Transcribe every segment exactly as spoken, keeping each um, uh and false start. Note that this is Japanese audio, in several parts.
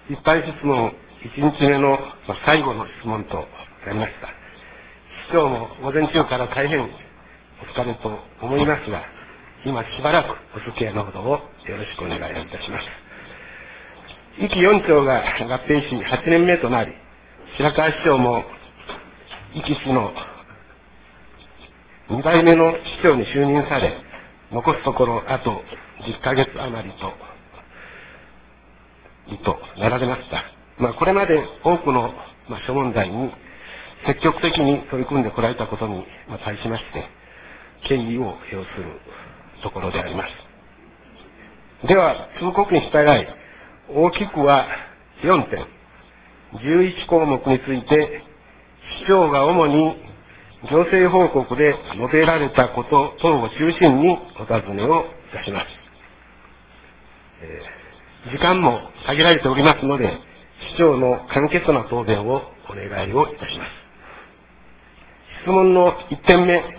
一般質問いちにちめの最後の質問となりました。市長も午前中から大変お疲れと思いますが、今しばらくお付き合いのほどをよろしくお願いいたします。壱岐よん町が合併しはちねんめとなり、白川市長も壱岐市のに代目の市長に就任され、残すところあとじゅっかげつ余りと、となられました。まあ、これまで多くの、まあ、諸問題に積極的に取り組んでこられたことに、まあ、対しまして、敬意を表するところであります。では、通告に従い、大きくはよんてん、じゅういちこうもくについて、市長が主に行政報告で述べられたこと等を中心にお尋ねをいたします。えー、時間も限られておりますので、市長の簡潔な答弁をお願いをいたします。質問のいってんめ、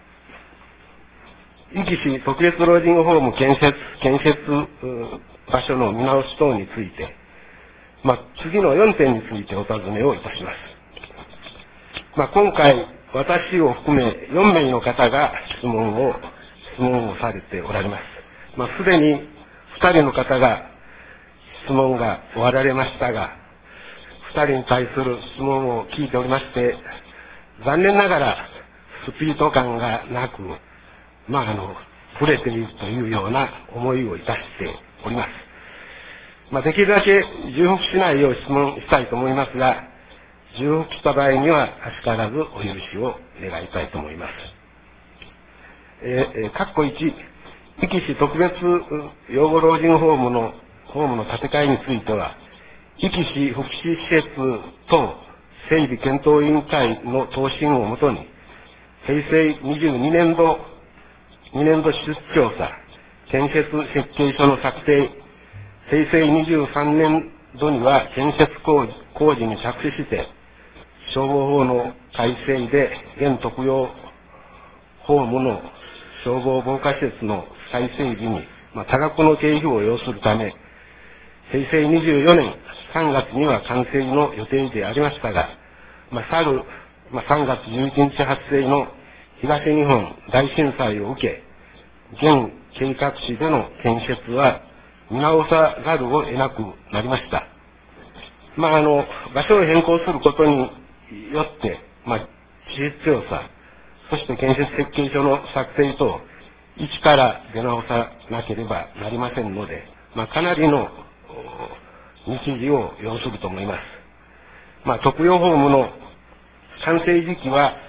壱岐市特別老人ホーム建設、建設場所の見直し等について、まあ、次のよんてんについてお尋ねをいたします。まあ、今回、私を含めよんめいの方が質問を、質問をされておられます。まあ、すでにふたりの方が質問が終わられましたが、ふたりに対する質問を聞いておりまして、残念ながらスピード感がなく、まあ、あの、触れているというような思いをいたしております。まあ、できるだけ重複しないよう質問したいと思いますが、重複した場合には、あしからずお許しを願いたいと思います。えー、括弧いち、壱岐市特別養護老人ホームの、ホームの建て替えについては、壱岐市福祉施設等整備検討委員会の答申をもとに、平成にじゅうにねんど、にねんど施設調査、建設設計書の策定、平成にじゅうさんねんどには建設工事、工事に着手して、消防法の改正で現特養ホームの消防防火施設の再整備に、まあ、多額の経費を要するため、平成にじゅうよねんさんがつには完成の予定でありましたが、まあ、去る、まあ、さんがつじゅういちにち発生の東日本大震災を受け、現計画地での建設は見直さざるを得なくなりました。まあ、あの、場所を変更することによって、まあ、施設調査、そして建設設計書の作成と、一から出直さなければなりませんので、まあ、かなりの日時を要すると思います。まあ、特養ホームの完成時期は、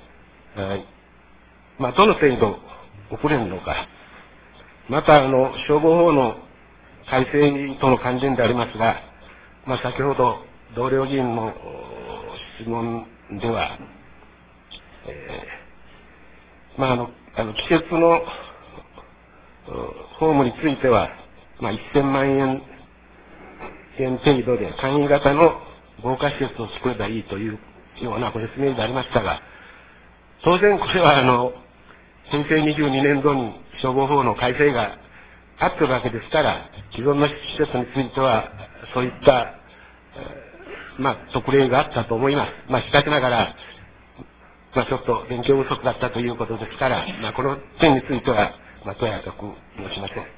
まあ、どの程度遅れるのか、また、あの、消防法の改正との関連でありますが、まあ、先ほど同僚議員の質問では、えー、まあ、あの、あの、季節のホームについては、まあ、せんまんえん円程度で簡易型の防火施設を作ればいいというようなご説明でありましたが、当然これはあの、平成にじゅうにねんどに消防法の改正があったわけですから、既存の施設については、そういった、まあ、特例があったと思います。まあ、しかしながら、まあ、ちょっと勉強不足だったということですから、まあ、この点については、まあ、とやかく申しません。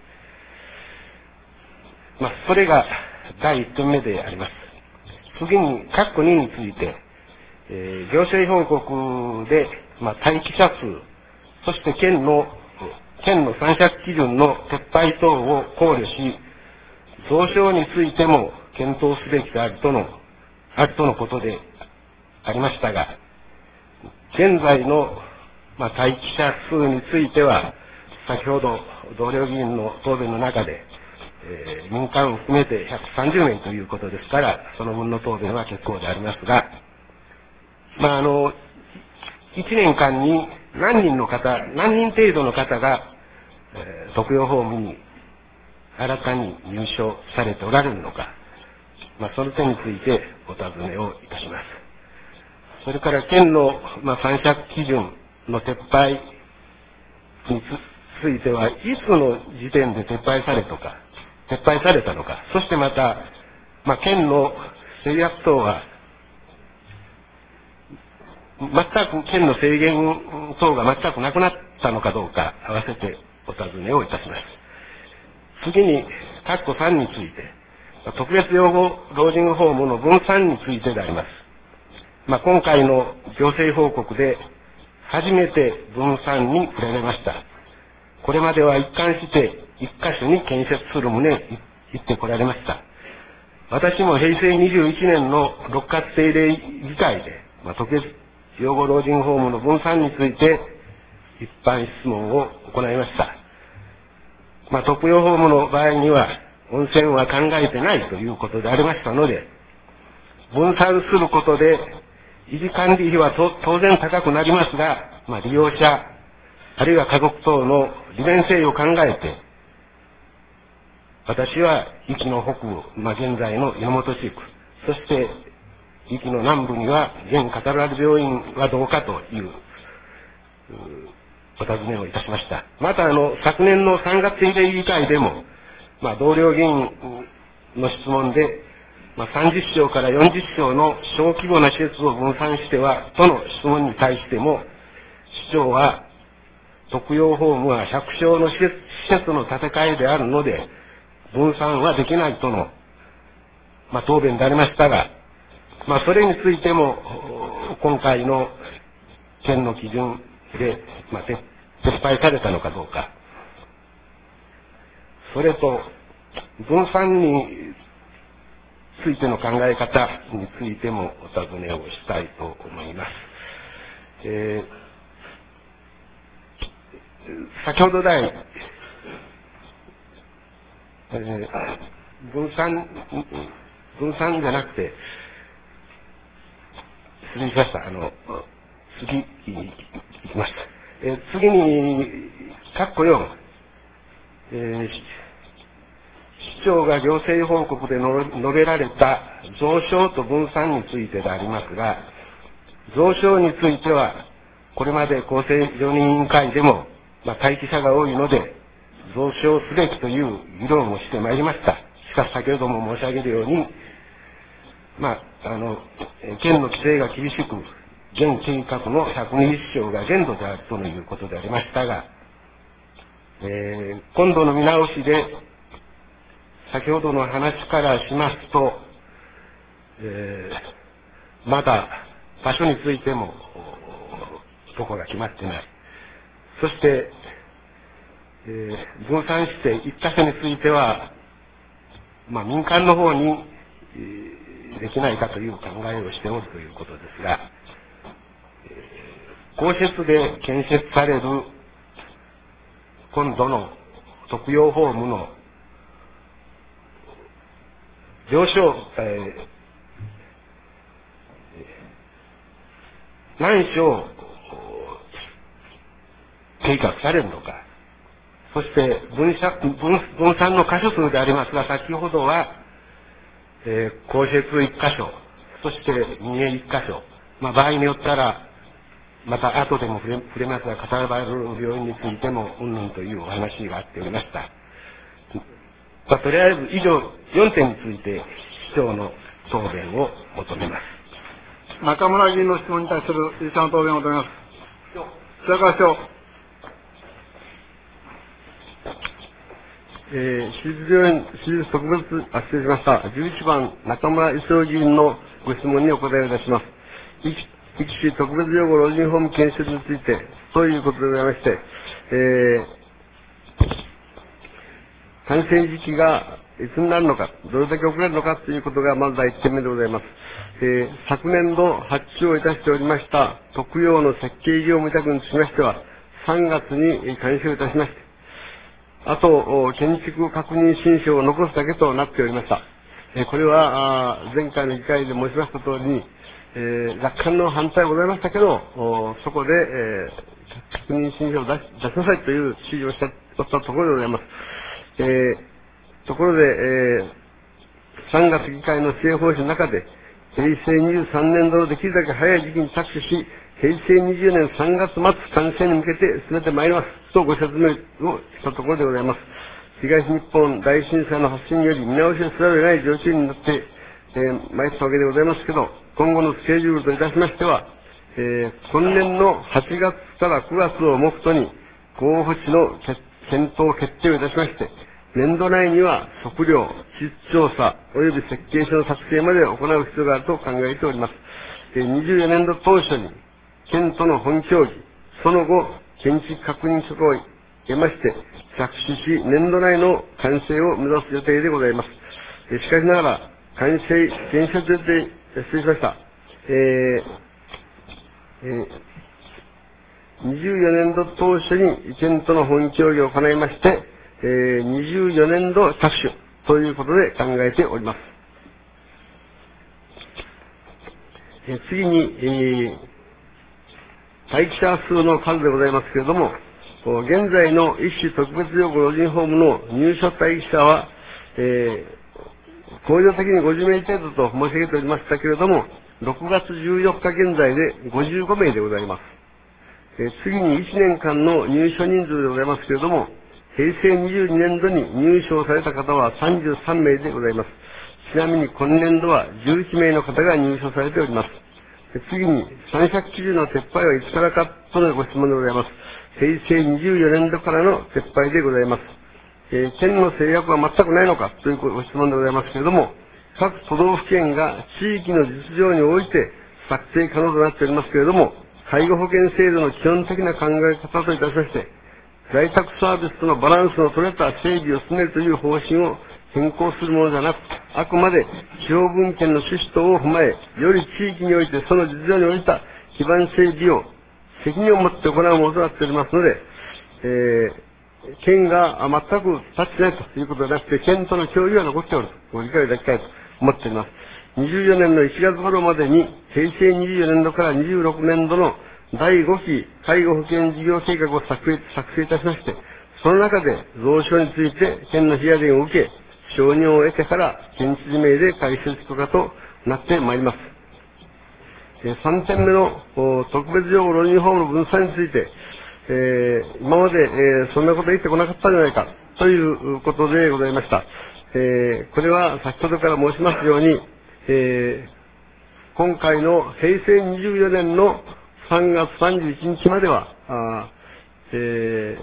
まあ、それがだいいってんめであります。次に、括弧にについて、えー、行政報告で、まあ、待機者数、そして県の、県の参借基準の撤廃等を考慮し、増床についても検討すべきであるとの、あるとのことでありましたが、現在の、まあ、待機者数については、先ほど同僚議員の答弁の中で、えー、民間を含めてひゃくさんじゅうめいということですから、その分の答弁は結構でありますが、まあ、あの、いちねんかんに何人の方、何人程度の方が、えー、特養ホームに新たに入所されておられるのか、まあ、その点についてお尋ねをいたします。それから県の、まあ、参借基準の撤廃については、いつの時点で撤廃されたか、撤廃されたのか、そしてまた、 まあ、県の制約等は、全く県の制限等が全くなくなったのかどうか、合わせてお尋ねをいたします。次に、括弧さんについて、特別養護老人ホームの分散についてであります。まあ、今回の行政報告で、初めて分散に触れられました。これまでは一貫して一箇所に建設する旨言ってこられました。私も平成にじゅういちねんの六月定例議会で、まあ、特別養護老人ホームの分散について一般質問を行いました。まあ、特養ホームの場合には温泉は考えてないということでありましたので、分散することで維持管理費は当然高くなりますが、まあ、利用者、あるいは家族等の利便性を考えて、私は、壱岐の北部、まあ、現在の湯本地区、そして、壱岐の南部には、現カタラル病院はどうかという、お尋ねをいたしました。また、あの、昨年のさんがつ定例議会でも、まあ、同僚議員の質問で、まあ、さんじゅっしょうからよんじゅっしょうの小規模な施設を分散しては、との質問に対しても、市長は、特養ホームはひゃくしょうの施設施設の建て替えであるので、分散はできないとの、まあ、答弁でありましたが、まあ、それについても、今回の県の基準で、まあ、撤廃されたのかどうか。それと、分散についての考え方についてもお尋ねをしたいと思います。えー先ほど来、えー、分散、分散じゃなくて、失礼しました。あの、次に行きます。えー、次に、括弧よん、えー、市長が行政報告で述べられた増床と分散についてでありますが、増床については、これまで厚生常任委員会でも、まあ、待機者が多いので、増床すべきという議論をしてまいりました。しかし先ほども申し上げるように、まあ、あの、県の規制が厳しく、現計画のひゃくにじゅっしょうが限度であるということでありましたが、えー、今度の見直しで、先ほどの話からしますと、えー、まだ場所についても、どこが決まってない。そして、えー、分散して一箇所については、まあ、民間の方に、えー、できないかという考えをしておるということですが、えー、公設で建設される今度の特養ホームの病床、えー、何床計画されるのか。そして分散、分、分散の箇所数でありますが、先ほどは、えー、公設一箇所、そして民営一箇所、まあ場合によったら、また後でも触れ、触れますが、カタラバル病院についても、うんぬんというお話があっておりました。まあ、とりあえず以上よんてんについて、市長の答弁を求めます。 中村議員の質問に対する以上の答弁を求めます。白川市長。 えー、私立病院、私立特別、あ、失礼しました。じゅういちばん、中村一郎議員のご質問にお答えいたします。壱岐市特別養護老人ホーム建設について、ということでございまして、えー、完成時期がいつになるのか、どれだけ遅れるのかということがまず第一点目でございます。えー、昨年度発注をいたしておりました特養の設計業務委託につきましては、さんがつに完成いたしまして、あと、建築確認申請を残すだけとなっておりました。えー、これは、前回の議会で申しました通りに、えー、若干の反対がございましたけど、そこで、えー、確認申請を出し、出しなさいという指示をした、おったところでございます。えー、ところで、えー、さんがつ議会の施政方針の中で、平成にじゅうさんねん度のできるだけ早い時期に着手し、平成にじゅうねんさんがつ末完成に向けて進めてまいります。とご説明をしたところでございます。東日本大震災の発生により見直しをせざるを得ない状況になってえー、参ったわけでございますけど、今後のスケジュールといたしましては、えー、今年のはちがつからくがつを目途に、候補地の検討決定をいたしまして、年度内には測量、地質調査及び設計書の作成まで行う必要があると考えております。えー、にじゅうよねんど当初に、県との本協議、その後、建築確認書を得まして、着手し、年度内の完成を目指す予定でございます。えー、しかしながら、完成、建設予定、失礼しました。えーえー、にじゅうよねんど当初に県との本協議を行いまして、えー、にじゅうよねんど着手ということで考えております。えー、次に、えー、待機者数の数でございますけれども、現在の一種特別養護老人ホームの入所待機者は、えー、恒常的にごじゅうめい程度と申し上げておりましたけれども、ろくがつじゅうよっか現在でごじゅうごめいでございます。えー、次にいちねんかんの入所人数でございますけれども、へいせいにじゅうにねんどに入所された方はさんじゅうさんめいでございます。ちなみに今年度はじゅういちめいの方が入所されております。次に、参借基準の撤廃はいつからかとのご質問でございます。へいせいにじゅうよねんどからの撤廃でございます。えー、県の制約は全くないのかというご質問でございますけれども、各都道府県が地域の実情において策定可能となっておりますけれども、介護保険制度の基本的な考え方といたしまして、在宅サービスとのバランスの取れた整備を進めるという方針を変更するものではなく、あくまで地方分権の趣旨等を踏まえ、より地域においてその実情に応じた基盤整備を責任を持って行うものとなっておりますので、えー、県が全く立ってないということではなくて、県との協議は残っておるとご理解いただきたいと思っております。にじゅうよねんのいちがつ頃までに、へいせいにじゅうよねんどからにじゅうろくねんどのだいごき介護保険事業計画を作成、作成いたしまして、その中で増床について県のヒアリングを受け、承認を得てから県知事名で開設とかとなってまいります。さんてんめの特別養護老人ホームの分散について、えー、今まで、えー、そんなこと言ってこなかったんじゃないかということでございました。えー、これは先ほどから申しますように、えー、今回のへいせいにじゅうよねんのさんがつさんじゅういちにちまでは、あえ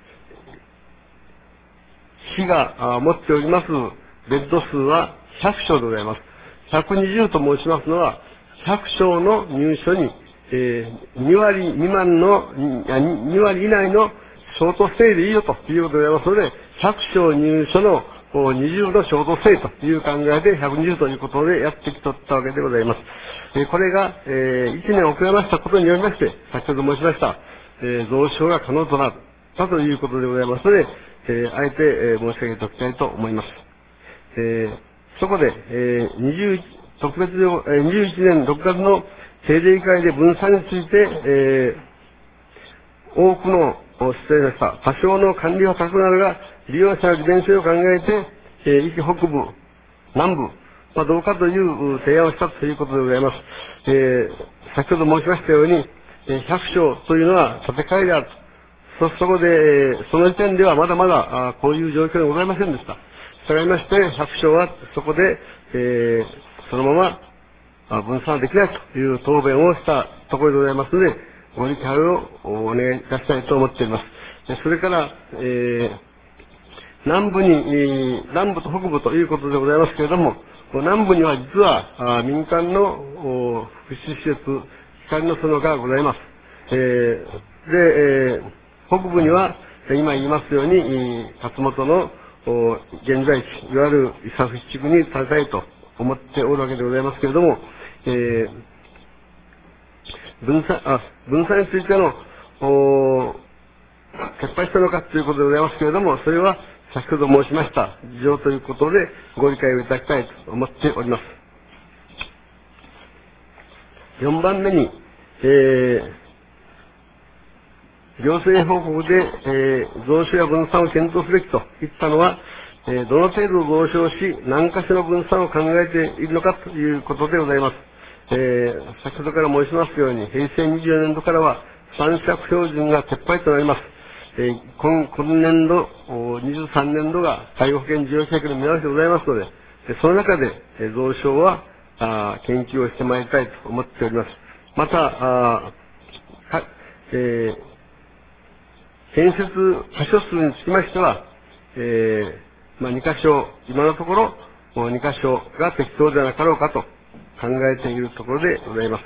ー、市が持っておりますベッド数はひゃくしょうでございます。ひゃくにじゅうと申しますのは、ひゃくしょうの入所に、えー、にわりみまんの、にわり以内のショートステイでいいよということでございますので、ひゃくしょう入所のにじゅうのショートステイという考えでひゃくにじゅうということでやってきとったわけでございます。えー、これが、えー、いちねん遅れましたことによりまして、先ほど申しました、えー、増床が可能となったということでございますので、えー、あえて、えー、申し上げておきたいと思います。えー、そこで、えー、20特別養、えー、にじゅういちねんろくがつの定例会で分散について、えー、多くの、失礼しました。多少の管理は高くなるが、利用者の利便性を考えて、えー、域北部、南部、まあ、どうかという提案をしたということでございます。えー、先ほど申しましたように、えー、ひゃくしょうというのは建て替えであると。そ、そこで、えー、その時点ではまだまだ、あこういう状況でございませんでした。したがいまして、ひゃくしょうはそこで、えー、そのまま分散できないという答弁をしたところでございますので、ご理解をお願いいたしたいと思っています。それから、えー、南部に、えー、南部と北部ということでございますけれども、南部には実は民間の福祉施設、光の園がございます。えー、で、えー、北部には今言いますように、勝本の現在地、いわゆる伊佐伏地区に建てたいと思っておるわけでございますけれども、えー、分散、あ、分散についての、撤廃したのかということでございますけれども、それは先ほど申しました事情ということでご理解をいただきたいと思っております。よんばんめに、えー、行政報告で、えー、増床や分散を検討すべきと言ったのは、えー、どの程度増床し、何かしらの分散を考えているのかということでございます。えー、先ほどから申しますように、へいせいにじゅうよねんどからは参借標準が撤廃となります。えー、今、今年度、にじゅうさんねんどが介護保険事業計画の見直しでございますので、 その中で、えー、蔵書は、あ研究をしてまいりたいと思っております。また、あはえー、建設箇所数につきましては、えー、まあ、に箇所、今のところ、に箇所が適当ではなかろうかと考えているところでございます。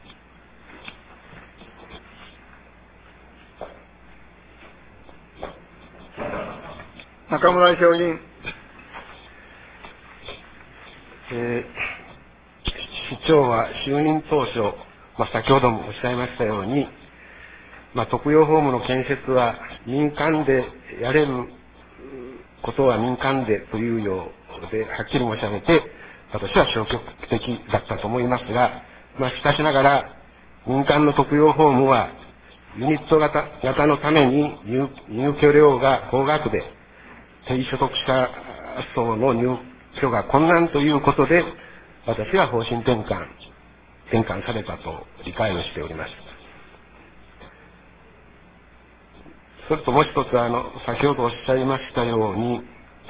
中村評議員。 えー、市長は就任当初、まあ、先ほどもおっしゃいましたように、まあ、特養ホームの建設は民間でやれることは民間でというようで、はっきり申し上げて、私は消極的だったと思いますが、まあ、しかしながら、民間の特養ホームは、ユニット型型のために入入居料が高額で、低所得者層の入居が困難ということで、私は方針転換、転換されたと理解をしております。それともう一つ、あの、先ほどおっしゃいましたように、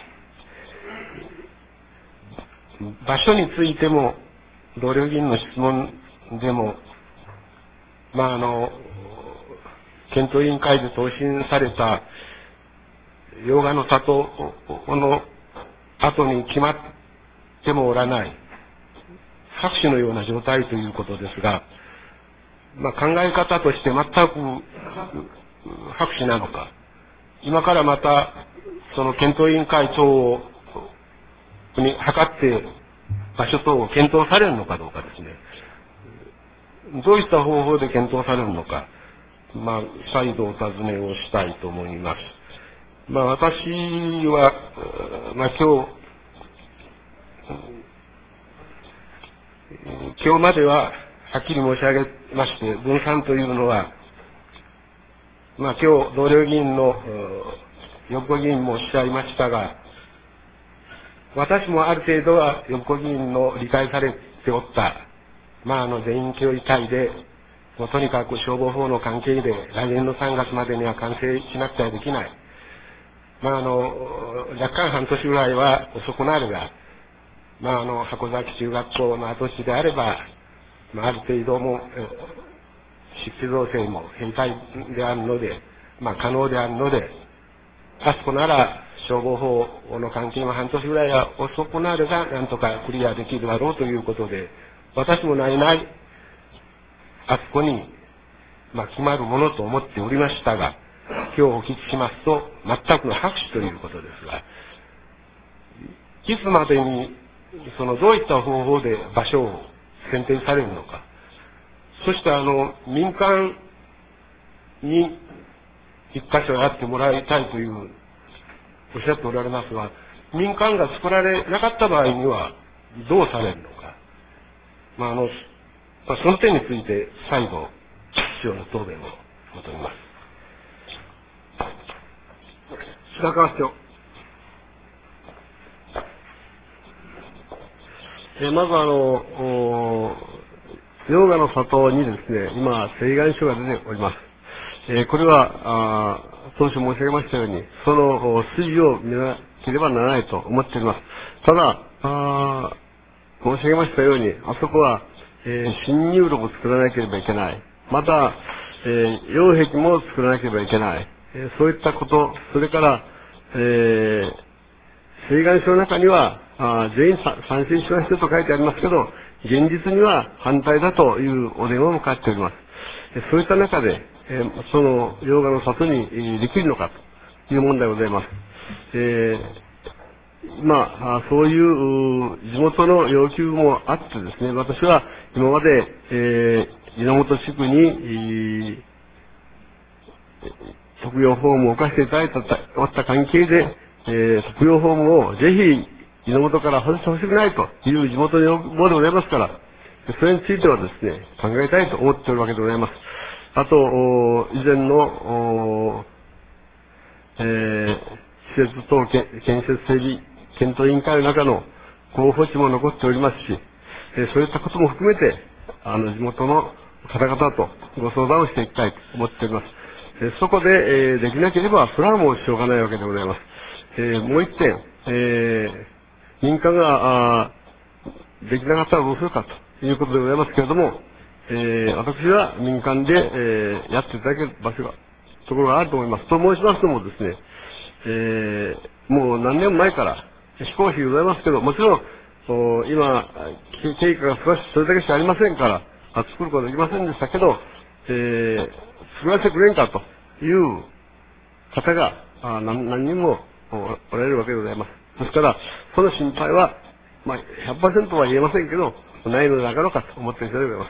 場所についても、同僚議員の質問でも、まあ、あの、検討委員会で答申された、洋画の里の後に決まってもおらない、白紙のような状態ということですが、まあ、考え方として全く白紙なのか、今からまた、その検討委員会等を、に測って場所等を検討されるのかどうかですね。どういった方法で検討されるのか、まあ、再度お尋ねをしたいと思います。まあ、私は、まあ、今日、今日までは、はっきり申し上げまして、分散というのは、まあ、今日、同僚議員の、横議員もおっしゃいましたが、私もある程度は横議員の理解されておった、まあ、あの、全員協議会で、もうとにかく消防法の関係で、来年のさんがつまでには完成しなくてはできない。まあ、あの、若干半年ぐらいは遅くなるが、まあ、あの、箱崎中学校の跡地であれば、まあ、ある程度も、湿地造成も変態であるので、まあ、可能であるので、あそこなら消防法の関係は半年ぐらいは遅くなるが、なんとかクリアできるだろうということで、私もないない、あそこに、まあ、決まるものと思っておりましたが、今日お聞きしますと、全くの白紙ということですが、いつまでに、その、どういった方法で場所を選定されるのか、そしてあの、民間に一箇所やってもらいたいという、おっしゃっておられますが、民間が作られなかった場合には、どうされるのか。まあ、あの、まあ、その点について、再度、市長の答弁を求めます。 白川市長。 えまずあの、洋画の里にですね、今、請願書が出ております。えー、これは、あ当初申し上げましたように、その筋を見なければならないと思っております。ただ、あ申し上げましたように、あそこは、えー、新入路を作らなければいけない。また、えー、擁壁も作らなければいけない。えー、そういったこと、それから、えー、請願書の中には、あ全員賛成しましたと書いてありますけど、現実には反対だというお電話も返っております。そういった中で、えー、その洋画の里に、えー、できるのかという問題でございます。えー、まあ、そういう地元の要求もあってですね、私は今まで、えー、稲本地区に、えー、特養ホームを置かせていただいたおった関係で、えー、特養ホームをぜひ稲本から外してほしくないという地元の要望でございますから、それについてはですね、考えたいと思っておるわけでございます。あと、以前の、えー、施設等建設整備検討委員会の中の候補地も残っておりますし、えー、そういったことも含めて、あの、地元の方々とご相談をしていきたいと思っております。えー、そこで、えー、できなければ、それはもうしょうがないわけでございます。えー、もう一点、え民間が、あできなかったらどうするかということでございますけれども、えー、私は民間で、えー、やっていただける場所が、ところがあると思います。と申しますともですね、えー、もう何年前から、非公費でございますけど、もちろん、今、経過が少しそれだけしかありませんから、作ることはできませんでしたけど、えー、作らせてくれんかという方があ 何, 何人もおられるわけでございます。ですから、その心配は、まあ、ひゃくパーセント は言えませんけど、ないのでなかろうかと思っている人でございます。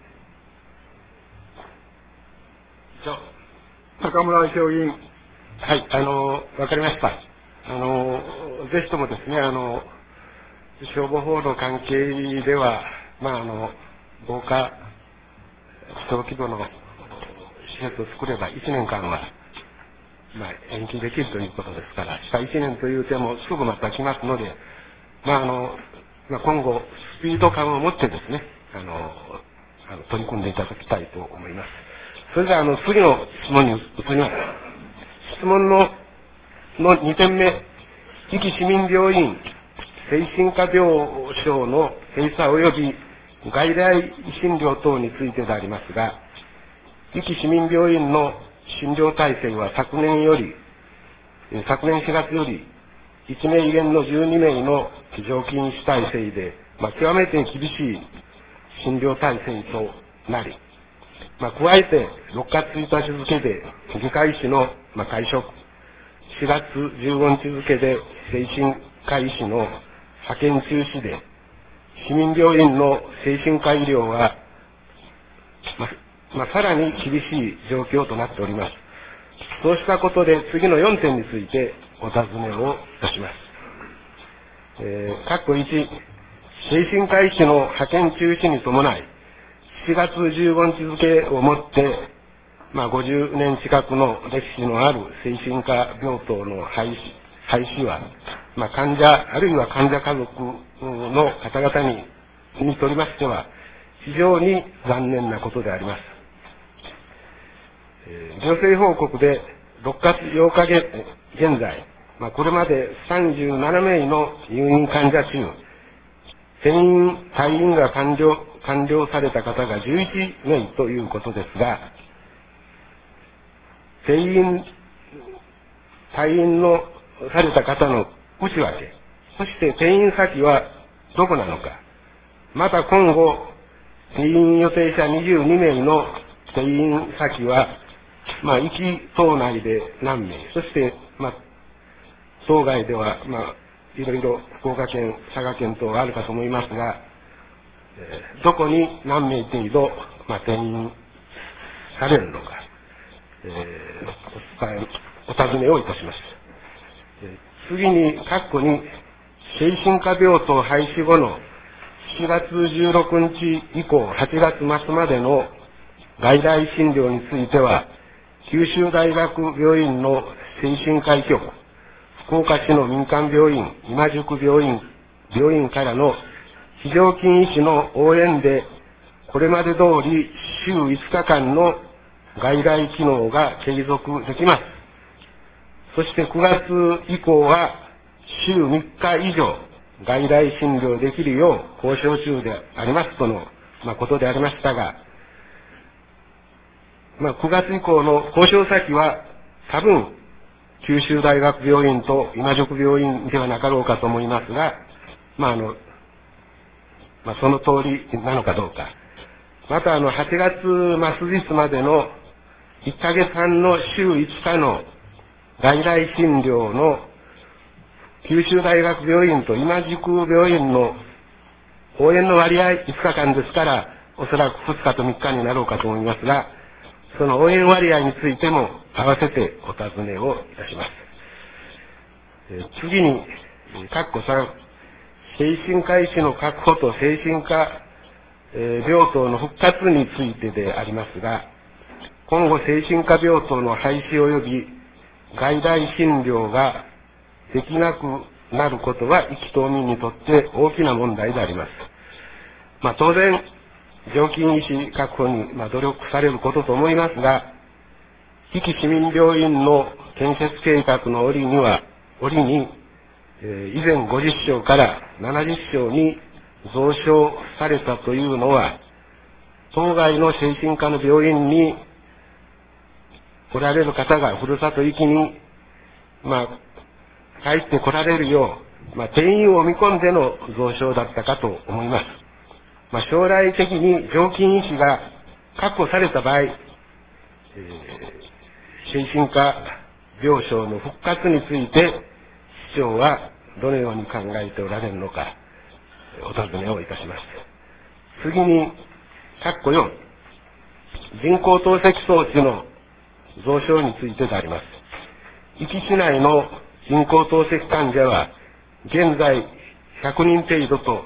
中村評議員。 はい、あの、わかりました。あの、ぜひともですね、あの、消防法の関係では、まあ、あの、防火、小規模の施設を作ればいちねんかんは、まあ、延期できるということですから、しかいちねんという手もすぐまた来ますので、まあ、あの、まあ、今後、スピード感を持ってですね、あの、あの取り組んでいただきたいと思います。それでは、あの、次の質問に移ります。質問の、のにてんめ、壱岐市民病院、精神科病床の閉鎖及び外来診療等についてでありますが、壱岐市民病院の診療体制は昨年より、昨年しがつより、いちめいげんのじゅうにめいの常勤医師体制で、まあ、極めて厳しい診療体制となり、まあ、加えてろっがつついたち付で外科医師の、まあ、会食、しがつじゅうごにち付で精神科医師の派遣中止で、市民病院の精神科医療は、まあまあ、さらに厳しい状況となっております。そうしたことで次のよんてんについてお尋ねをいたします。えー、括弧いち、精神科医師の派遣中止に伴い、しがつじゅうごにち付をもって、まあ、ごじゅうねん近くの歴史のある精神科病棟の廃止、廃止は、まあ、患者、あるいは患者家族の方々に、にとりましては、非常に残念なことであります。えー、行政報告でろっがつようか現在、まあ、これまでさんじゅうななめいの入院患者中、転院、退院が完了、完了された方がじゅういちめいということですが、転院、退院のされた方の内訳、そして転院先はどこなのか、また今後、転院予定者にじゅうにめいの転院先は、まあ、壱岐島内で何名、そして、まあ、島外では、まあ、いろいろ福岡県、佐賀県等あるかと思いますが、えー、どこに何名程度、まあ、転院されるのか、えー、お伝え、お尋ねをいたしました。えー、次に、括弧に、精神科病棟廃止後のしがつじゅうろくにち以降、はちがつまつまでの外来診療については、九州大学病院の精神科医局、福岡市の民間病院、今宿病院、病院からの非常勤医師の応援で、これまで通り週いつかかんの外来機能が継続できます。そしてくがつ以降は週みっか以上外来診療できるよう交渉中でありますとの、まあ、ことでありましたが、まあ、くがつ以降の交渉先は多分九州大学病院と今宿病院ではなかろうかと思いますが、まああのまあ、その通りなのかどうか。またあのはちがつ末日までのいっかげつはんの週いつかの外来診療の九州大学病院と今宿病院の応援の割合いつかかんですから、おそらくふつかとみっかになろうかと思いますが、その応援割合についても合わせてお尋ねをいたします。えー、次に、括弧さん、精神科医師の確保と精神科、えー、病棟の復活についてでありますが、今後精神科病棟の廃止及び外来診療ができなくなることは壱岐島民にとって大きな問題であります。まあ、当然、常勤医師確保に、まあ、努力されることと思いますが、壱岐市民病院の建設計画の折には、折に、 えー、以前ごじゅっしょうからななじゅっしょうに増床されたというのは、当該の精神科の病院におられる方がふるさと行きに、まあ、帰って来られるよう、まあ、定員を見込んでの増床だったかと思います。まあ、将来的に常勤医師が確保された場合、えー、精神科病床の復活について、市長はどのように考えておられるのか、お尋ねをいたします。次に、括弧よん、人工透析装置の増床についてであります。壱岐市内の人工透析患者は、現在ひゃくにん程度と、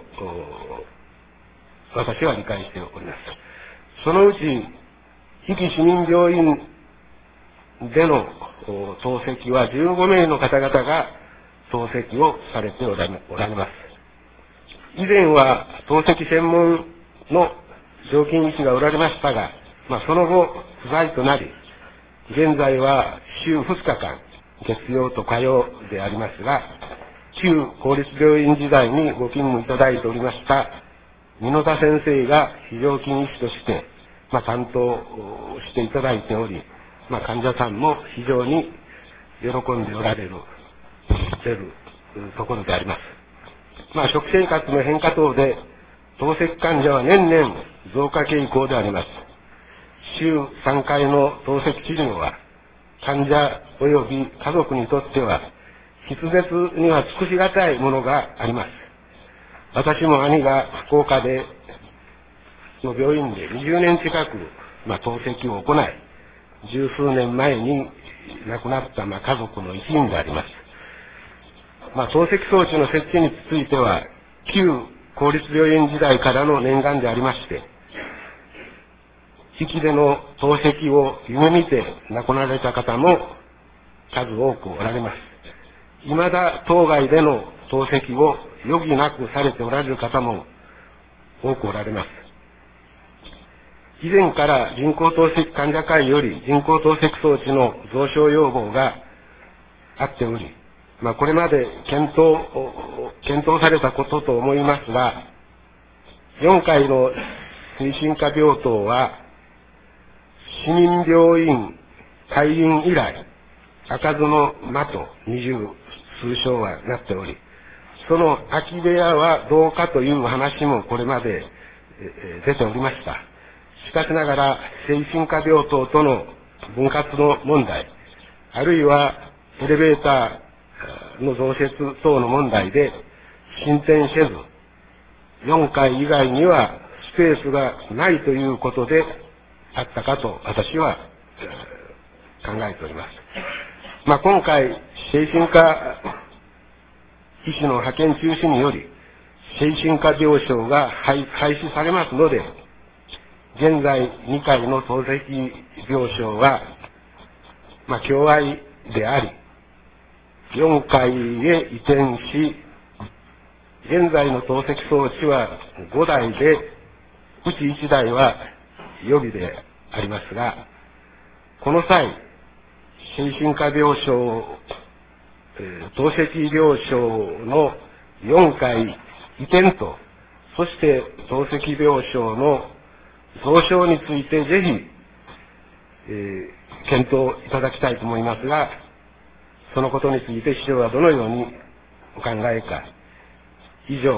私は理解しております。そのうち、壱岐市民病院での透析はじゅうごめいの方々が透析をされておられます。以前は透析専門の常勤医師がおられましたが、まあ、その後不在となり、現在は週ふつかかん、月曜と火曜でありますが、旧公立病院時代にご勤務いただいておりました箕田先生が非常勤医師として、まあ、担当していただいており、まあ、患者さんも非常に喜んでおられる、しているところであります。まあ、食生活の変化等で、透析患者は年々増加傾向であります。週さんかいの透析治療は、患者及び家族にとっては、筆舌には尽くしがたいものがあります。私も兄が福岡で、の病院でにじゅうねん近く、まあ、透析を行い、十数年前に亡くなった、まあ、家族の一員であります。まあ、透析装置の設置については、旧公立病院時代からの念願でありまして、壱岐での透析を夢見て亡くなられた方も数多くおられます。未だ当該での透析を余儀なくされておられる方も多くおられます。以前から人工透析患者会より人工透析装置の増床要望があっており、まあ、これまで検討、検討されたことと思いますが、よんかいの推進科病棟は、市民病院開院以来、開かずの間と二十数床はなっており、その空き部屋はどうかという話もこれまで出ておりました。しかしながら、精神科病棟との分割の問題、あるいはエレベーターの増設等の問題で進展せず、よんかい以外にはスペースがないということであったかと私は考えております。まあ、今回、精神科医師の派遣中止により、精神科病床が廃止されますので、現在にかいの透析病床は、まあ、共愛であり、よんかいへ移転し、現在の透析装置はごだいで、うちいちだいは予備でありますが、この際、精神科病床、えー、透析病床のよんかい移転と、そして透析病床の増床についてぜひ、えー、検討いただきたいと思いますが、そのことについて市長はどのようにお考えか、以上、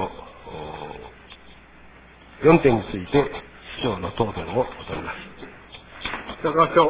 よんてんについて市長の答弁を求めます。 北川市長。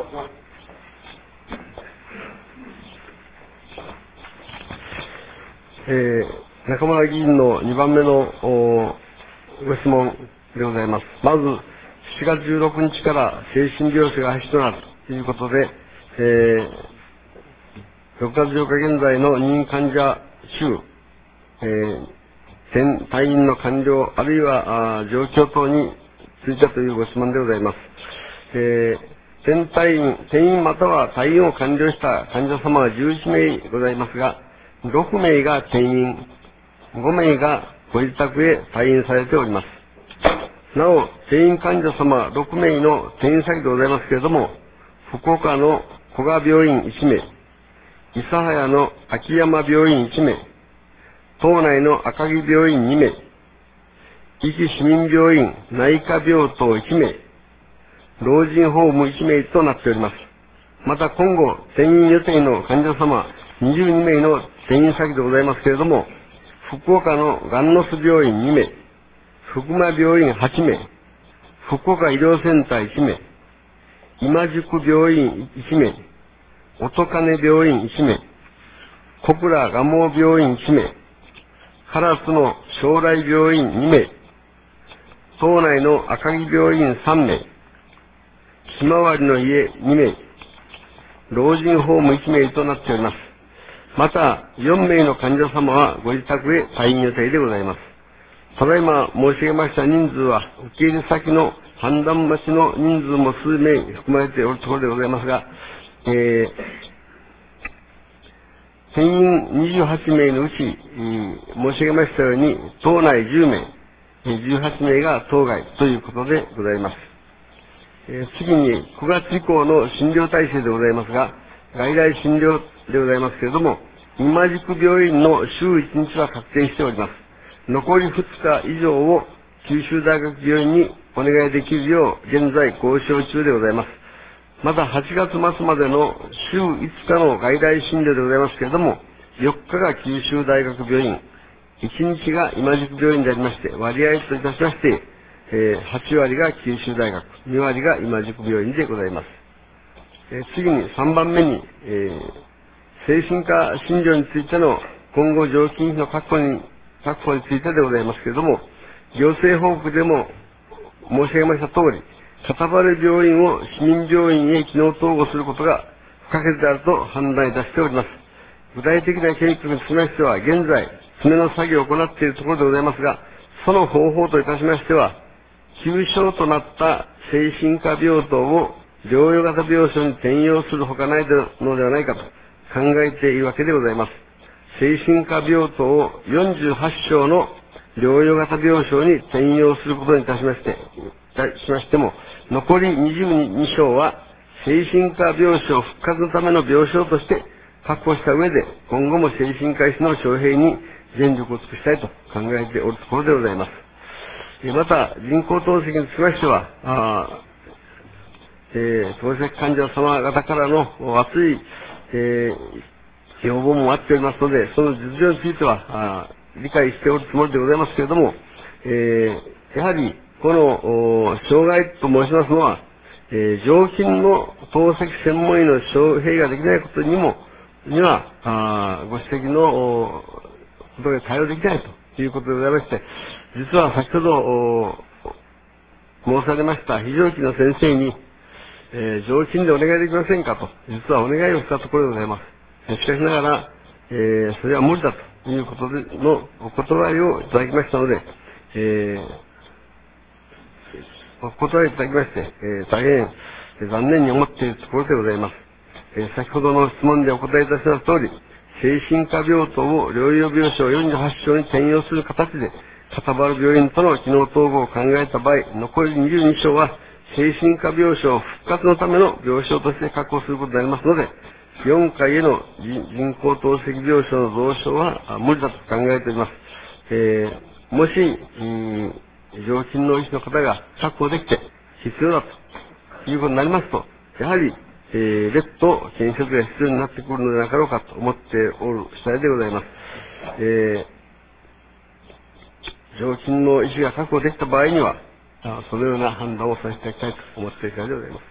えー、中村議員のにばんめのご質問でございます。まず、しちがつじゅうろくにちから精神病床が廃止となるということで、えー、ろくがつじゅうようか現在の入院患者数、えー、転退院の完了、あるいはあ状況等についてというご質問でございます。えー、転退院、転院または退院を完了した患者様はじゅういちめいございますが、ろくめいが転院、ごめいがご自宅へ退院されております。なお、転院患者様ろくめいの転院先でございますけれども、福岡の古賀病院いちめい、諫早の秋山病院いちめい、 島内の赤城病院にめい、壱岐市民病院内科病棟いちめい、老人ホームいちめいとなっております。また今後、転院予定の患者様にじゅうにめいの転院先でございますけれども、福岡のガンノス病院にめい、福間病院はちめい、福岡医療センターいちめい、今宿病院いちめい、音金病院いちめい、小倉蒲生病院いちめい、唐津の将来病院にめい、島内の赤城病院さんめい、ひまわりの家にめい、老人ホームいちめいとなっております。また、よんめいの患者様はご自宅へ退院予定でございます。ただいま申し上げました人数は、受け入れ先の判断待ちの人数も数名含まれておるところでございますが、えー、転院にじゅうはちめいのうち、えー、申し上げましたように、島内じゅうめい、じゅうはちめいが島外ということでございます。えー、次にくがつ以降の診療体制でございますが、外来診療でございますけれども、今宿病院の週いちにちは確定しております。残りふつか以上を九州大学病院にお願いできるよう現在交渉中でございます。またはちがつ末までの週いつかの外来診療でございますけれども、よっかが九州大学病院、いちにちが今宿病院でありまして、割合といたしまして、えー、はちわりが九州大学、にわりが今宿病院でございます。えー、次にさんばんめに、えー、精神科診療についての今後常勤費の確保に、確保についてでございますけれども、行政報告でも申し上げました通り、片原病院を市民病院へ機能統合することが不可欠であると判断いたしております。具体的な計画につきましては、現在、詰めの作業を行っているところでございますが、その方法といたしましては、急症となった精神科病棟を療養型病床に転用するほかないのではないかと考えているわけでございます。精神科病棟をよんじゅうはちしょうの療養型病床に転用することにいたしまして、しましても、残りにじゅうにしょうは精神科病床復活のための病床として確保した上で、今後も精神科医師の招聘に全力を尽くしたいと考えておるところでございます。また、人工透析につきましては、あえー、透析患者様方からの熱い、えー、要望もあっておりますので、その実情については、理解しておるつもりでございますけれども、えー、やはり、この、障害と申しますのは、えー、常勤の透析専門医の招聘ができないことにも、には、あご指摘のことで対応できないということでございまして、実は先ほど申されました非常勤の先生に、えー、常勤でお願いできませんかと、実はお願いをしたところでございます。しかしながら、えー、それは無理だということでのお断りをいただきましたので、えー、お断りいただきまして、えー、大変残念に思っているところでございます。えー、先ほどの質問でお答えいたします通り、精神科病棟を療養病床よんじゅうはちしょうに転用する形で、片原病院との機能統合を考えた場合、残りにじゅうにしょうは精神科病床復活のための病床として確保することになりますので、よんかいへの人工透析病床の増床は無理だと考えております。えー、もし、うん、常勤の医師の方が確保できて必要だということになりますと、やはり、えー、別途建設が必要になってくるのではなかろうかと思っておる次第でございます。えー、常勤の医師が確保できた場合には、そのような判断をさせていただきたいと思っている次第でございます。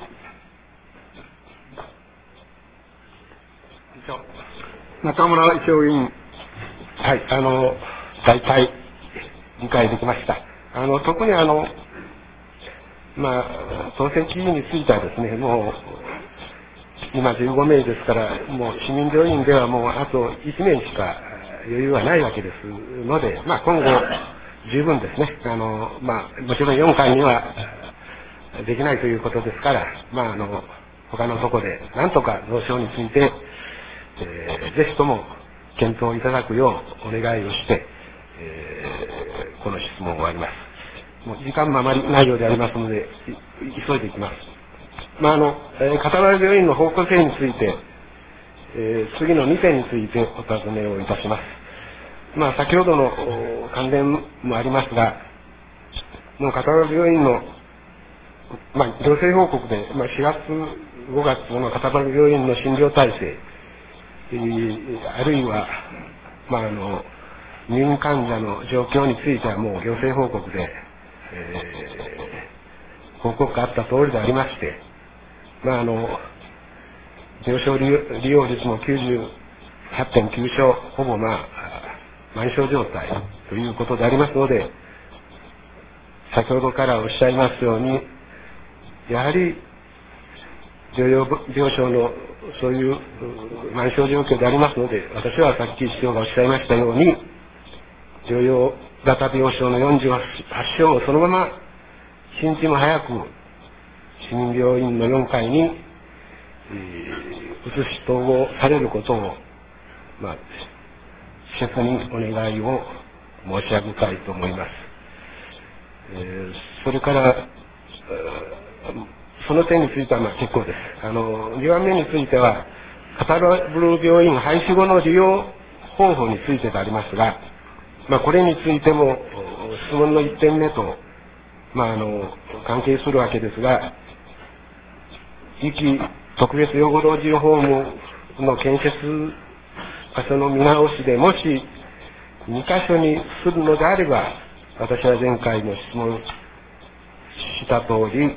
中村医長委員。 はい、あの、大体理解できました。あの、特にあの、まあ、透析についてはですね、もう、今じゅうごめいですから、もう市民病院ではもうあといちねんしか余裕はないわけですので、まあ今後、十分ですね。あの、まあ、もちろんよんかいにはできないということですから、まああの、他のとこでなんとか増床について、えー、ぜひとも検討いただくようお願いをして、えー、この質問を終わります。もう時間もあまりないようでありますので、急いでいきます。まああの、えー、片原病院の方向性について、えー、次のにてんについてお尋ねをいたします。 まあ、先ほどの関連もありますが、もう片原病院の、まあ、行政報告で、まあ、しがつ、ごがつの片原病院の診療体制、えー、あるいは、まあ、あの、入院患者の状況についてはもう行政報告で、えー、報告があった通りでありまして、まあ、あの、病床利用率も きゅうじゅうはちてんきゅう 床、ほぼまあ、満床状態ということでありますので、先ほどからおっしゃいますように、やはり、療養病床のそういう満床状況でありますので、私はさっき市長がおっしゃいましたように、療養型病床のよんじゅうはち床をそのまま一日も早く市民病院のよんかいに、えー、移し統合されることを、まあ、切にお願いを申し上げたいと思います。えー、それから、その点についてはまあ結構です。あの、にばんめについては、片原病院廃止後の利用方法についてでありますが、まあ、これについても、質問のいってんめと、まあ、あの、関係するわけですが、次期特別養護老人ホームの建設場所の見直しで、もしにかしょにするのであれば、私は前回も質問した通り、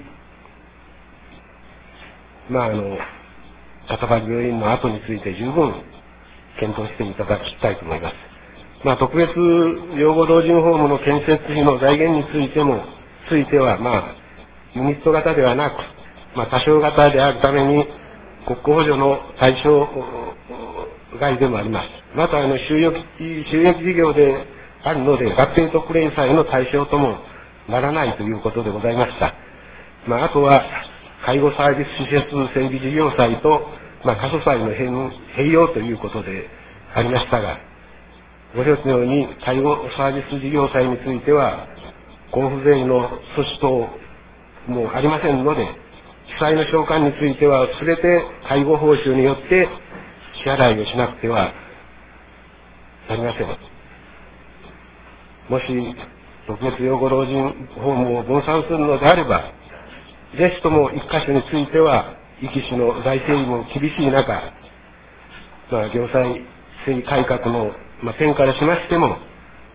まあ、あの、片原病院の後について十分検討していただきたいと思います。まあ、特別養護老人ホームの建設費の財源についても、ついては、まあ、ユニット型ではなく、まあ、多少型であるために、国庫補助の対象外でもあります。また、あの、収益、収益事業であるので、合併特例債の対象ともならないということでございました。まあ、あとは、介護サービス施設整備事業債と、まあ、過疎債の併用ということでありましたが、ご承知のように、介護サービス事業債については、交付税の措置等もありませんので、記載の償還については、すべて介護報酬によって支払いをしなくてはなりません。もし、特別養護老人ホームを分散するのであれば、ぜひとも一箇所については、壱岐市の財政も厳しい中、まあ、行財政改革の、まあ、点からしましても、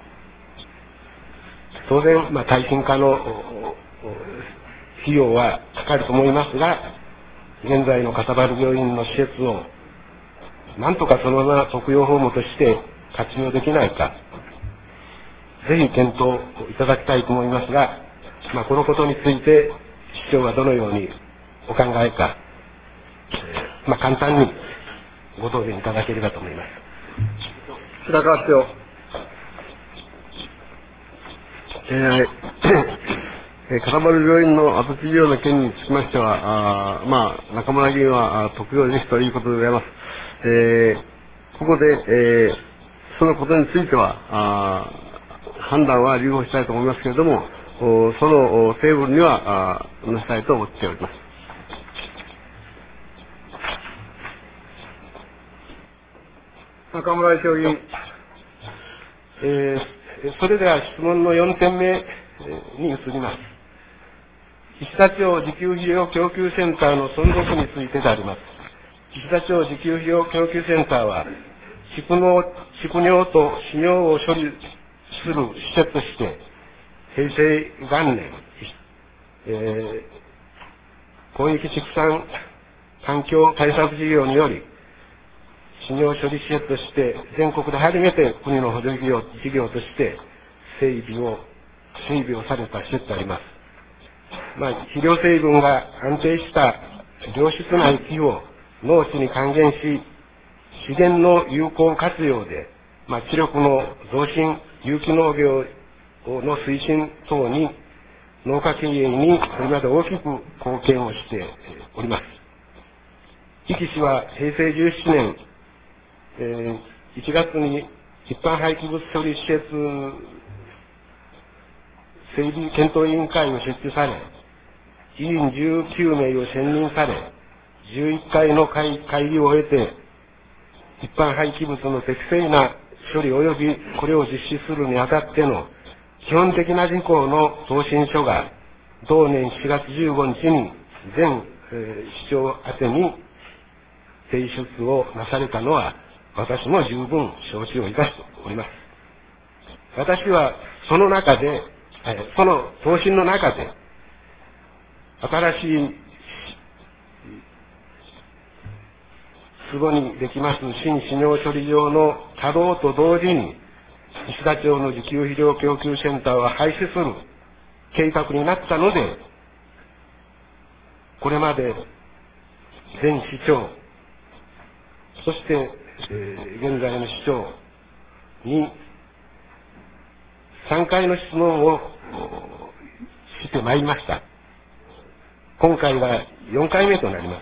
当然、まあ、耐震化の費用はかかると思いますが、現在の片原病院の施設を、なんとかそのまま特養ホームとして活用できないか、ぜひ検討いただきたいと思いますが、まあ、このことについて、市長はどのようにお考えか、えー、まあ、簡単にご答弁いただければと思います。 白川市長。 えーえー、片原病院の跡地利用の件につきましては、あまあ、中村議員は特養ですということでございます。えー、ここで、えー、そのことについては、あ判断は留保したいと思いますけれども、そのテーブルには載せたいと思っております。 中村義雄議員。 えー、それでは質問のよんてんめに移ります。岸田町自給費用供給センターの存続についてであります。岸田町自給費用供給センターは、畜農、畜尿と飼尿を処理する施設として、平成元年、えー、広域畜産環境対策事業により、飼尿処理施設として全国で初めて国の補助事業、事業として整備を、整備をされた施設であります。まあ、肥料成分が安定した良質な液を農地に還元し、資源の有効活用で、まあ、知力の増進、有機農業の推進等に農家経営にこれまで大きく貢献をしております。壱岐市は平成じゅうななねん、えー、いちがつに一般廃棄物処理施設整備検討委員会を設置され、委員じゅうきゅうめいを選任され、じゅういっかいの会議を経て、一般廃棄物の適正な処理及びこれを実施するにあたっての基本的な事項の答申書が同年しがつじゅうごにちに全、えー、市長宛てに提出をなされたのは私も十分承知をいたしております。私はその中で、えー、その答申の中で新しい壺にできます新泌尿処理場の稼働と同時に石田町の自給肥料供給センターを廃止する計画になったので、これまで前市長、そして、えー、現在の市長にさんかいの質問をしてまいりました。今回がよんかいめとなります。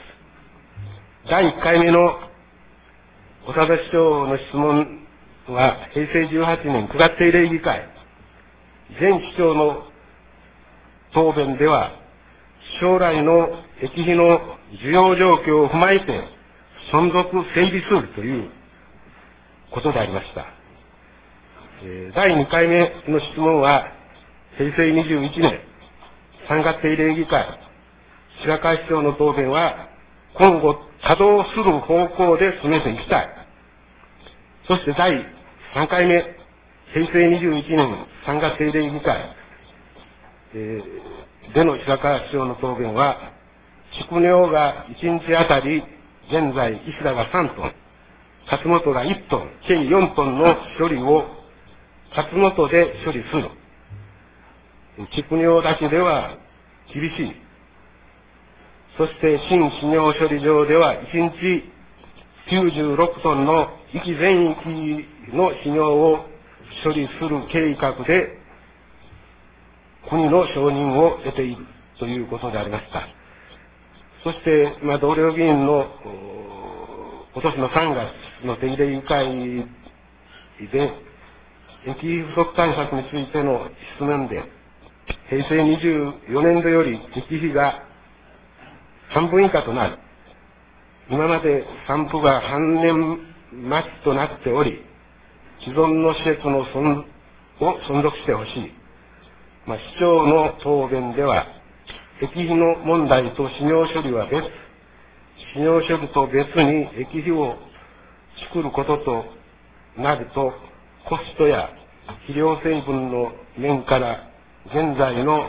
だいいっかいめの長田市長の質問はへいせいじゅうはちねんくがつ定例議会、前市長の答弁では、将来の駅費の需要状況を踏まえて存続整備するということでありました。えー、だいにかいめの質問は、へいせいにじゅういちねんさんがつ定例議会、白川市長の答弁は、今後稼働する方向で進めていきたい。そしてだいさんかいめ、へいせいにじゅういちねんさんがつ定例議会、えー、での白川市長の答弁は、畜尿がいちにちあたり、現在石田がさんトン、勝本がいちトン、計よんトンの処理を勝本で処理する。畜尿だけでは厳しい。そして新泌尿処理場ではいちにちきゅうじゅうろくトンの域全域の泌尿を処理する計画で国の承認を得ているということでありました。そして、まあ、同僚議員の今年のさんがつの定例議会で駅不足対策についての質問で、へいせいにじゅうよねんどより駅費が半分以下となる。今まで散布が半年待ちとなっており、既存の施設の存を存続してほしい。まあ、市長の答弁では、駅費の問題と泌尿処理は別、泌尿処理と別に駅費を作ることとなると、コストや肥料成分の面から現在の、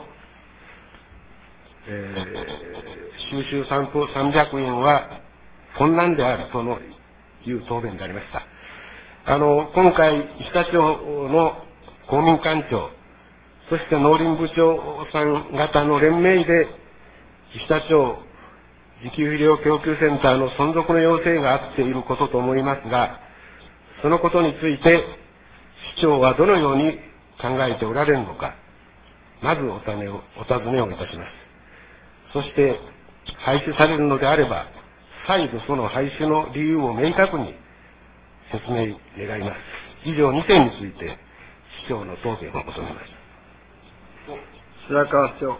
えー、収集散布さんびゃくえんは困難であるとのいう答弁でありました。あの、今回、石田町の公民館長、そして農林部長さん方の連名で、石田町自給肥料供給センターの存続の要請があっていることと思いますが、そのことについて、市長はどのように考えておられるのか、まずお尋ねを、お尋ねをいたします。そして、廃止されるのであれば、再度その廃止の理由を明確に説明願います。以上にてんについて、市長の答弁を求めます。 白川市長。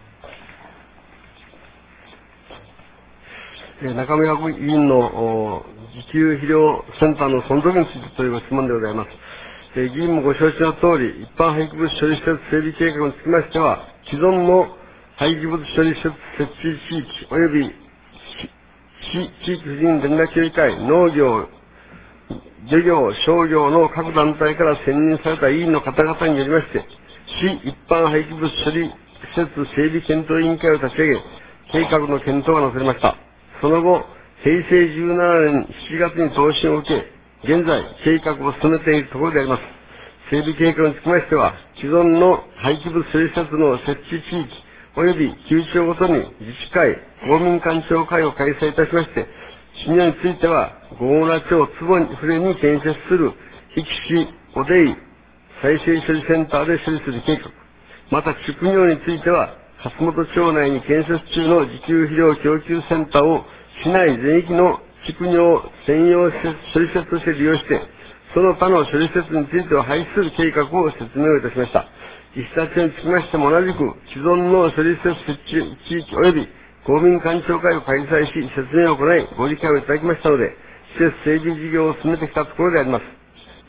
中村委員の自給肥料センターの存続についてというご質問でございます。議員もご承知のとおり、一般廃棄物処理施設整備計画につきましては、既存の廃棄物処理施設設置地域及び市地域婦人連絡協議会、農業、漁業、商業の各団体から選任された委員の方々によりまして、市一般廃棄物処理施設整備検討委員会を立ち上げ、計画の検討がなされました。その後、へいせいじゅうななねんしちがつに答申を受け、現在、計画を進めているところであります。整備計画につきましては、既存の廃棄物処理施設の設置地域、及び旧町ごとに自治会、公民館長会を開催いたしまして、市については、郷村町坪船に建設する、壱岐市おでい再生処理センターで処理する計画。また、畜業については、勝本町内に建設中の自給肥料供給センターを市内全域の畜業専用処理施設として利用して、その他の処理施設については廃止する計画を説明をいたしました。石田町につきましても同じく、既存の処理施設設置地域及び公民館長会を開催し、説明を行い、ご理解をいただきましたので、施設整備事業を進めてきたところであります。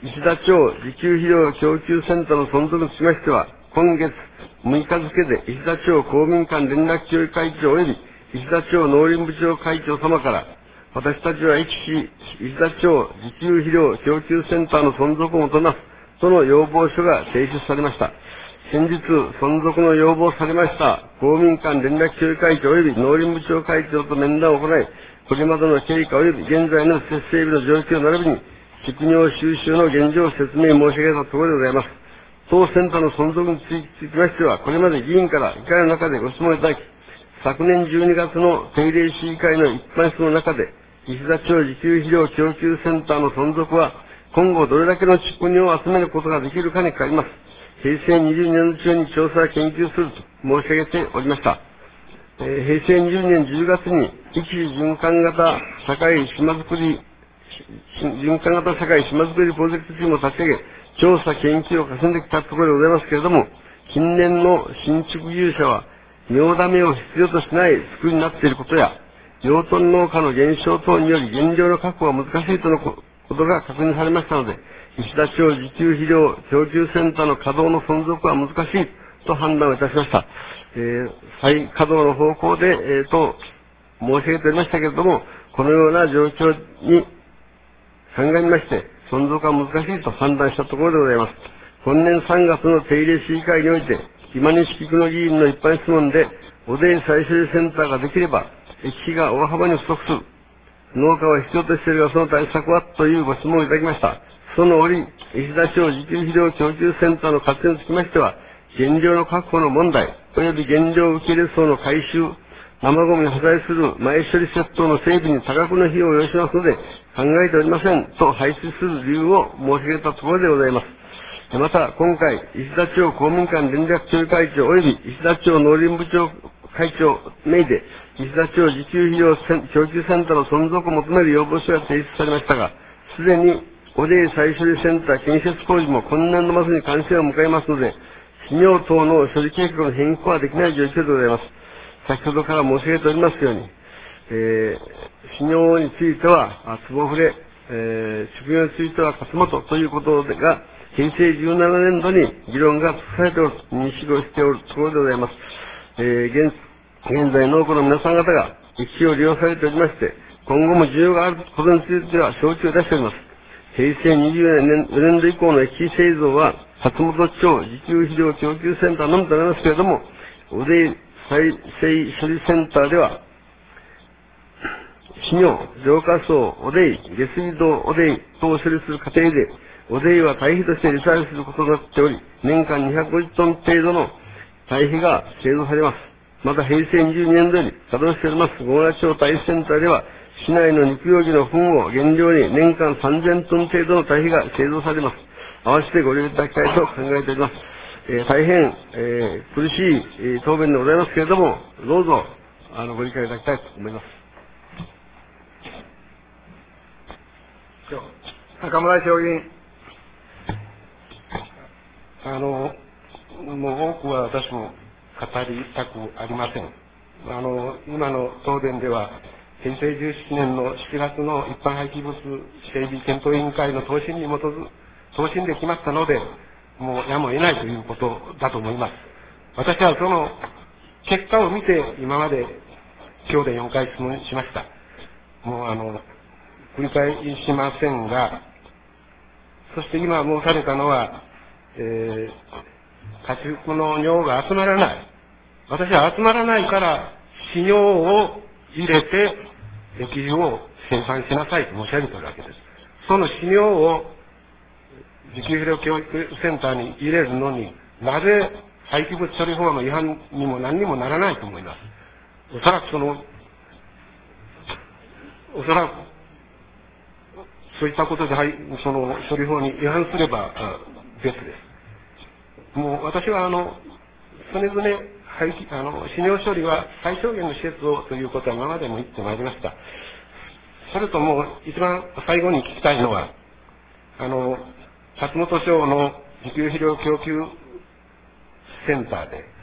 石田町自給肥料供給センターの存続につきましては、今月むいか付で石田町公民館連絡協議会長及び石田町農林部長会長様から、私たちは一し、石田町自給肥料供給センターの存続を求めます、との要望書が提出されました。先日、存続の要望されました公民館連絡協議会長及び農林部長会長と面談を行い、これまでの経過及び現在の設整備の状況並びに、畜尿収集の現状を説明申し上げたところでございます。当センターの存続につきましては、これまで議員から議会の中でご質問いただき、昨年じゅうにがつの定例市議会の一般質問の中で、石田町自給肥料供給センターの存続は、今後どれだけの畜尿を集めることができるかにかかります。平成にじゅうにねん中に調査研究すると申し上げておりました。えー、平成にじゅうにねんじゅうがつに、一循環型社会島づくり、循環型社会島づくりプロジェクトチームを立ち上げ、調査研究を重ねてきたところでございますけれども、近年の新築牛舎は、尿だめを必要としない作りになっていることや、養豚農家の減少等により原料の確保が難しいとのことが確認されましたので、石田町自給肥料供給センターの稼働の存続は難しいと判断をいたしました。えー、再稼働の方向で、えー、と申し上げておりましたけれども、このような状況に鑑みまして、存続は難しいと判断したところでございます。本年さんがつの定例市議会において、今西菊野議員の一般質問で、おでん再処理センターができれば、液費が大幅に不足する。農家は必要としているが、その対策はというご質問をいただきました。その折、石田町自給肥料供給センターの活用につきましては、原料の確保の問題、及び原料受け入れ層の回収、生ゴミに破壊する前処理セットの整備に多額の費用を要しますので、考えておりませんと廃止する理由を申し上げたところでございます。また、今回、石田町公民館連絡協議会長及び石田町農林部長会長名で、石田町自給肥料供給センターの存続を求める要望書が提出されましたが、すでにおでい再処理センター建設工事も今年度末に完成を迎えますので、飼料等の処理計画の変更はできない状況でございます。先ほどから申し上げておりますように、えー、飼料については、坪触れ、えー、食料については勝本ということが、平成じゅうななねんどに議論が尽くされておる、認識をしておるところでございます。えー、現、現在農家の皆さん方が液費を利用されておりまして、今後も需要があることについては承知を出しております。平成にじゅうよねんど以降の液費製造は、勝本町自給肥料供給センターのみとなりますけれども、おでい再生処理センターでは、飼料、浄化層、おでい、下水道おでい等を処理する過程で、おでいは堆肥としてリサイクルすることになっており、年間にひゃくごじゅっトン程度の堆肥が製造されます。また平成にじゅうにねんどより稼働しております小村町堆肥センターでは、市内の肉用魚の糞を原料に年間さんぜんトン程度の堆肥が製造されます。合わせてご利用いただきたいと考えております。えー、大変、えー、苦しい、えー、答弁でございますけれども、どうぞ、あの、ご理解いただきたいと思います。 中村町議員。 あの、もう多くは私も語りたくありません。あの、今の答弁では、平成じゅうななねんのしちがつの一般廃棄物整備検討委員会の答申に基づく、答申で決まったので、もうやむを得ないということだと思います。私はその結果を見て、今まで今日でよんかい質問しました。もうあの、繰り返しませんが、そして今申されたのは、えー、家畜の尿が集まらない。私は集まらないから、飼尿を入れて、液肥を生産しなさいと申し上げているわけです。その飼尿を自給肥料教育センターに入れるのに、なぜ廃棄物処理法の違反にも何にもならないと思います。おそらくその、おそらく、そういったことで、はい、その処理法に違反すれば別です。もう私はあの、常々、廃棄、あの、飼料処理は最小限の施設をということは今までも言ってまいりました。それともう一番最後に聞きたいのは、あの、勝本町の自給肥料供給センターで、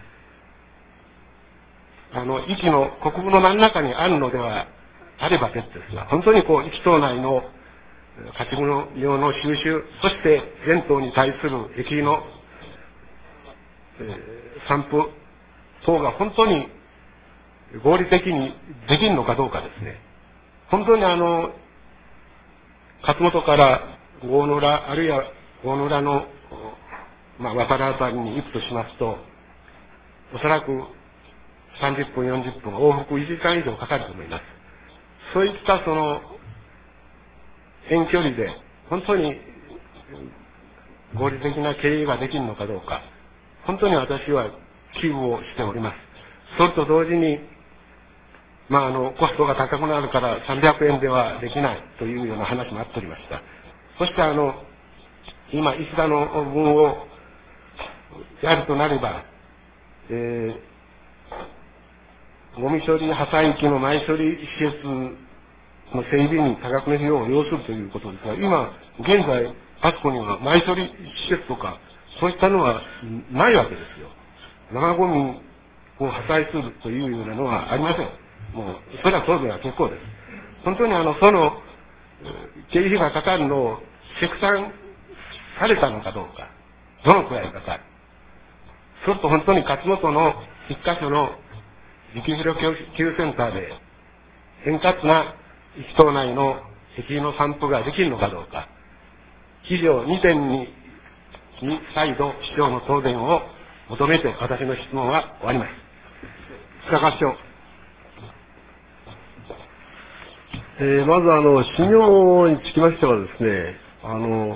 あの、壱岐の国部の真ん中にあるのではあれば別ですが、本当にこう、壱岐島内の、 家畜の尿の収集、そして全島に対する疫痢の、えー、散布等が本当に合理的にできるのかどうかですね。本当にあの、勝本から郷野浦、あるいは郷野浦の、まあ、渡るあたりに行くとしますと、おそらくさんじゅっぷん、よんじゅっぷん、往復いちじかん以上かかると思います。そういったその、遠距離で、本当に合理的な経営ができるのかどうか、本当に私は危惧をしております。それと同時に、まあ、あの、コストが高くなるからさんびゃくえんではできないというような話もあっておりました。そしてあの、今、石田の分をやるとなれば、えー、ゴミ処理破砕機の前処理施設の整備に多額の費用を要するということですが、今、現在、あそこには前処理施設とか、そういったのはないわけですよ。生ゴミを破砕するというようなのはありません。もう、それは当然は結構です。本当にあの、その、経費がかかるのを積算されたのかどうか、どのくらいかかる。それと本当に勝本の一箇所の自給肥料給センターで、円滑な一島内の疫痢の散布ができるのかどうか、以上にてんに、に再度市長の答弁を求めて私の質問は終わります。 高市長。 えー、まずあの、飼料につきましてはですね、あの、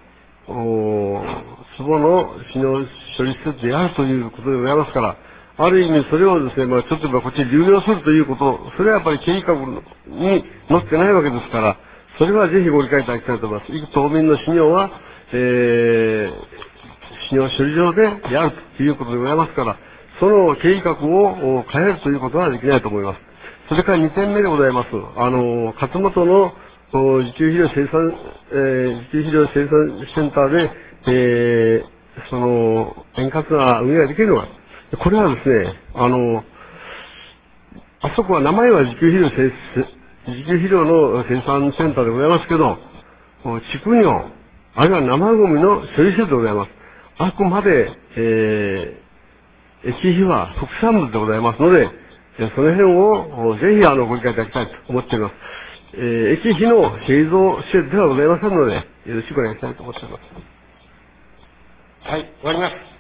壺の飼料処理施設であるということでございますから、ある意味それをですね、まあちょっとこっちに流用するということ、それはやっぱり経営画に載ってないわけですから、それはぜひご理解いただきたいと思います。島民の飼料は、えー、飼料処理場でやるということでございますから、その経営画を変えるということはできないと思います。それからにてんめでございます。あの、勝本の自給肥料生産、えー、自給肥料生産センターで、えー、その、円滑な運営ができるのか。これはですね、あの、あそこは名前は自給肥料生、自給肥料の生産センターでございますけど、畜尿、あるいは生ゴミの処理施設でございます。あくまで、えー、疫肥は副産物でございますので、その辺をぜひあのご理解いただきたいと思っております。えー、疫肥の製造施設ではございませんので、よろしくお願いしたいと思っております。 はい、終わります。